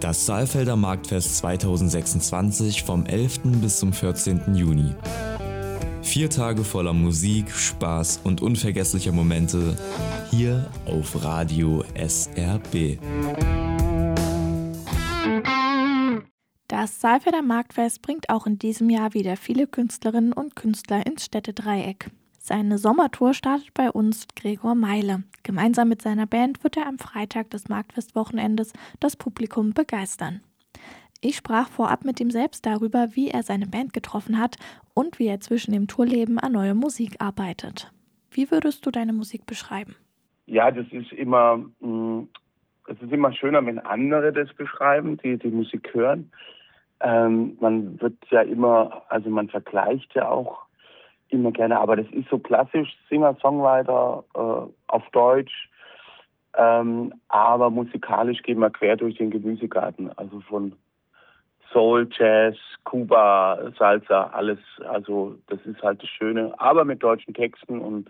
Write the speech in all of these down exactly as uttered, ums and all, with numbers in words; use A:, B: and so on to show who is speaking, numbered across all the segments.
A: Das Saalfelder Marktfest zweitausendsechsundzwanzig vom elften bis zum vierzehnten Juni. Vier Tage voller Musik, Spaß und unvergesslicher Momente hier auf Radio S R B.
B: Das Saalfelder Marktfest bringt auch in diesem Jahr wieder viele Künstlerinnen und Künstler ins Städtedreieck. Seine Sommertour startet bei uns Gregor Meile. Gemeinsam mit seiner Band wird er am Freitag des Marktfestwochenendes das Publikum begeistern. Ich sprach vorab mit ihm selbst darüber, wie er seine Band getroffen hat und wie er zwischen dem Tourleben an neuer Musik arbeitet. Wie würdest du deine Musik beschreiben?
C: Ja, das ist immer, es ist immer schöner, wenn andere das beschreiben, die die Musik hören. Ähm, man wird ja immer, also man vergleicht ja auch immer gerne, aber das ist so klassisch Singer-Songwriter äh, auf Deutsch, ähm, aber musikalisch gehen wir quer durch den Gemüsegarten, also von Soul, Jazz, Kuba, Salsa, alles, also das ist halt das Schöne, aber mit deutschen Texten und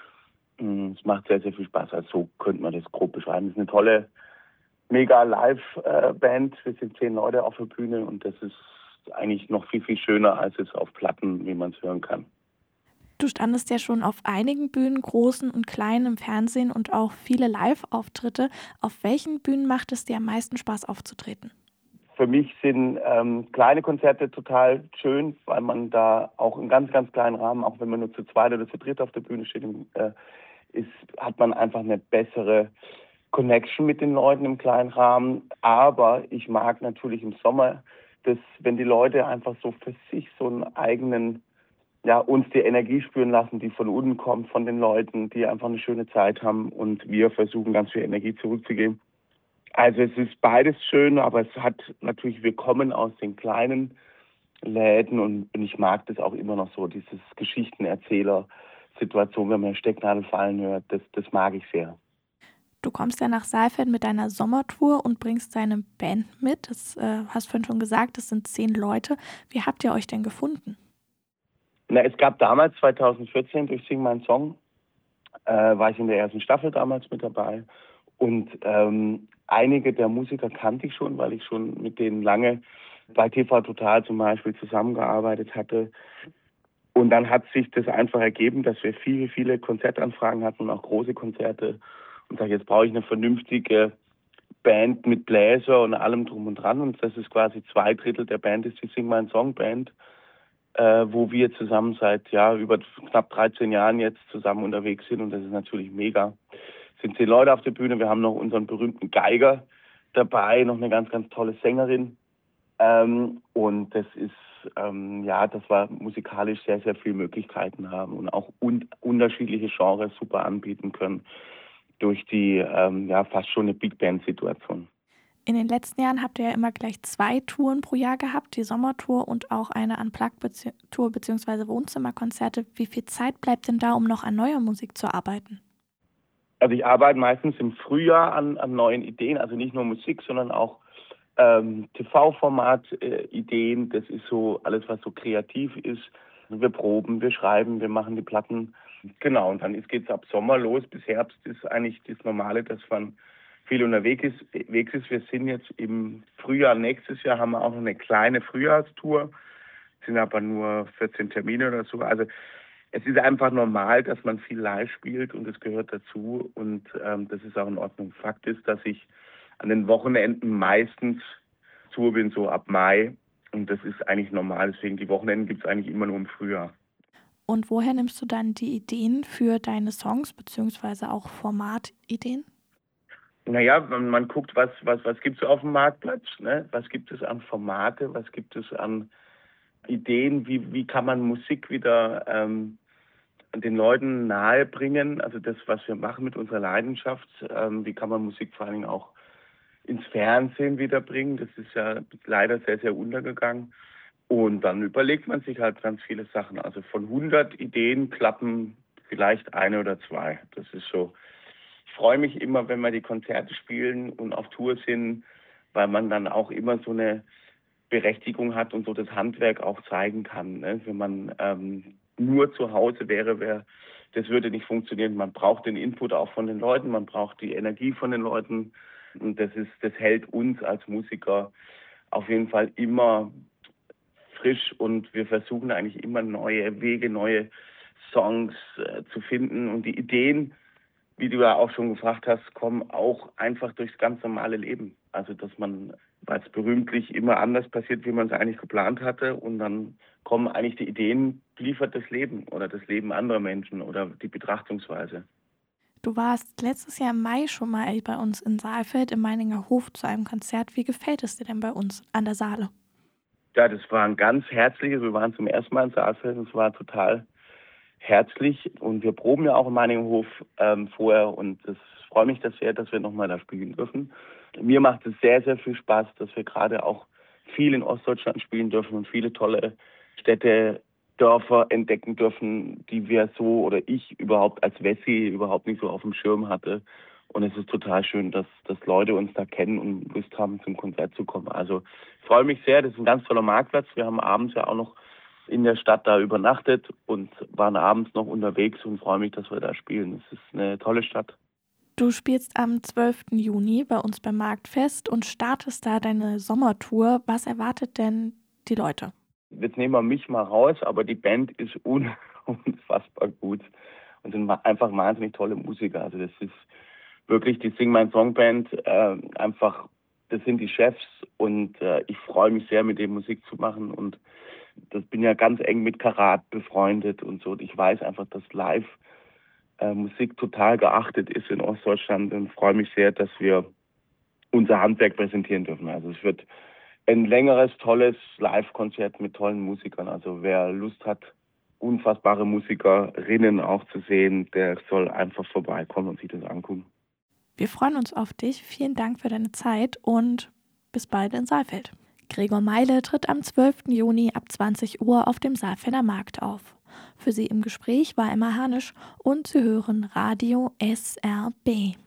C: mh, es macht sehr, sehr viel Spaß, also so könnte man das grob beschreiben. Es ist eine tolle, mega Live-Band, wir sind zehn Leute auf der Bühne und das ist eigentlich noch viel, viel schöner als es auf Platten, wie man es hören kann.
B: Du standest ja schon auf einigen Bühnen, großen und kleinen im Fernsehen und auch viele Live-Auftritte. Auf welchen Bühnen macht es dir am meisten Spaß aufzutreten?
C: Für mich sind ähm, kleine Konzerte total schön, weil man da auch in ganz, ganz kleinen Rahmen, auch wenn man nur zu zweit oder zu dritt auf der Bühne steht, äh, ist, hat man einfach eine bessere Connection mit den Leuten im kleinen Rahmen. Aber ich mag natürlich im Sommer, dass, wenn die Leute einfach so für sich so einen eigenen, ja, uns die Energie spüren lassen, die von unten kommt, von den Leuten, die einfach eine schöne Zeit haben und wir versuchen ganz viel Energie zurückzugeben. Also es ist beides schön, aber es hat natürlich, wir kommen aus den kleinen Läden und, und ich mag das auch immer noch so, dieses Geschichtenerzähler-Situation, wenn man Stecknadel fallen hört, das, das mag ich sehr.
B: Du kommst ja nach Saalfeld mit deiner Sommertour und bringst deine Band mit. Das äh, hast vorhin schon gesagt, das sind zehn Leute. Wie habt ihr euch denn gefunden?
C: Na, es gab damals, zweitausendvierzehn, durch Sing Mein Song, äh, war ich in der ersten Staffel damals mit dabei. Und ähm, einige der Musiker kannte ich schon, weil ich schon mit denen lange bei T V Total zum Beispiel zusammengearbeitet hatte. Und dann hat sich das einfach ergeben, dass wir viele, viele Konzertanfragen hatten und auch große Konzerte. Und sage, jetzt brauche ich eine vernünftige Band mit Bläser und allem drum und dran. Und das ist quasi zwei Drittel der Band, ist die Sing Mein Song Band. Äh, wo wir zusammen seit ja über knapp dreizehn Jahren jetzt zusammen unterwegs sind und das ist natürlich mega. Es sind zehn Leute auf der Bühne, wir haben noch unseren berühmten Geiger dabei, noch eine ganz, ganz tolle Sängerin ähm, und das ist, ähm, ja, dass wir musikalisch sehr, sehr viele Möglichkeiten haben und auch un- unterschiedliche Genres super anbieten können durch die, ähm, ja, fast schon eine Big-Band-Situation.
B: In den letzten Jahren habt ihr ja immer gleich zwei Touren pro Jahr gehabt, die Sommertour und auch eine Unplugged-Tour bzw. Wohnzimmerkonzerte. Wie viel Zeit bleibt denn da, um noch an neuer Musik zu arbeiten?
C: Also ich arbeite meistens im Frühjahr an, an neuen Ideen, also nicht nur Musik, sondern auch ähm, T V-Format-Ideen. Äh, das ist so alles, was so kreativ ist. Wir proben, wir schreiben, wir machen die Platten. Genau, und dann geht es ab Sommer los. Bis Herbst ist eigentlich das Normale, dass man viel unterwegs ist. ist. Wir sind jetzt im Frühjahr, nächstes Jahr haben wir auch noch eine kleine Frühjahrstour, sind aber nur vierzehn Termine oder so. Also es ist einfach normal, dass man viel live spielt und das gehört dazu und ähm, das ist auch in Ordnung. Fakt ist, dass ich an den Wochenenden meistens Tour bin, so ab Mai und das ist eigentlich normal. Deswegen die Wochenenden gibt es eigentlich immer nur im Frühjahr.
B: Und woher nimmst du dann die Ideen für deine Songs beziehungsweise auch Formatideen?
C: Naja, man, man guckt, was, was, was gibt es auf dem Marktplatz, ne? Was gibt es an Formate, was gibt es an Ideen, wie, wie kann man Musik wieder ähm, den Leuten nahebringen, also das, was wir machen mit unserer Leidenschaft, ähm, wie kann man Musik vor allen Dingen auch ins Fernsehen wiederbringen, das ist ja leider sehr, sehr untergegangen. Und dann überlegt man sich halt ganz viele Sachen, also von hundert Ideen klappen vielleicht eine oder zwei, das ist so. Ich freue mich immer, wenn wir die Konzerte spielen und auf Tour sind, weil man dann auch immer so eine Berechtigung hat und so das Handwerk auch zeigen kann. Ne? Wenn man ähm, nur zu Hause wäre, wäre, das würde nicht funktionieren. Man braucht den Input auch von den Leuten, man braucht die Energie von den Leuten, Und das ist, das hält uns als Musiker auf jeden Fall immer frisch und wir versuchen eigentlich immer neue Wege, neue Songs äh, zu finden. Und die Ideen, wie du ja auch schon gefragt hast, kommen auch einfach durchs ganz normale Leben. Also dass man, weil es berühmtlich immer anders passiert, wie man es eigentlich geplant hatte, und dann kommen eigentlich die Ideen, liefert das Leben oder das Leben anderer Menschen oder die Betrachtungsweise.
B: Du warst letztes Jahr im Mai schon mal bei uns in Saalfeld im Meininger Hof zu einem Konzert. Wie gefällt es dir denn bei uns an der Saale?
C: Ja, das war ein ganz herzliches. Wir waren zum ersten Mal in Saalfeld und es war total herzlich. Und wir proben ja auch im Meininger Hof ähm, vorher und es freut mich das sehr, dass wir nochmal da spielen dürfen. Mir macht es sehr, sehr viel Spaß, dass wir gerade auch viel in Ostdeutschland spielen dürfen und viele tolle Städte, Dörfer entdecken dürfen, die wir so oder ich überhaupt als Wessi überhaupt nicht so auf dem Schirm hatte. Und es ist total schön, dass, dass Leute uns da kennen und Lust haben, zum Konzert zu kommen. Also ich freue mich sehr, das ist ein ganz toller Marktplatz. Wir haben abends ja auch noch in der Stadt da übernachtet und waren abends noch unterwegs und freue mich, dass wir da spielen. Es ist eine tolle Stadt.
B: Du spielst am zwölften Juni bei uns beim Marktfest und startest da deine Sommertour. Was erwartet denn die Leute?
C: Jetzt nehmen wir mich mal raus, aber die Band ist un- unfassbar gut und sind einfach wahnsinnig tolle Musiker. Also das ist wirklich die Sing My Song Band, äh, einfach, das sind die Chefs und äh, ich freue mich sehr, mit denen Musik zu machen und das bin ja ganz eng mit Karat befreundet und so. Und ich weiß einfach, dass live äh, Musik total geachtet ist in Ostdeutschland und freue mich sehr, dass wir unser Handwerk präsentieren dürfen. Also es wird ein längeres, tolles Live-Konzert mit tollen Musikern. Also wer Lust hat, unfassbare Musikerinnen auch zu sehen, der soll einfach vorbeikommen und sich das angucken.
B: Wir freuen uns auf dich. Vielen Dank für deine Zeit und bis bald in Saalfeld. Gregor Meile tritt am zwölften Juni ab zwanzig Uhr auf dem Saalfelder Markt auf. Für Sie im Gespräch war Emma Hanisch und Sie hören Radio S R B.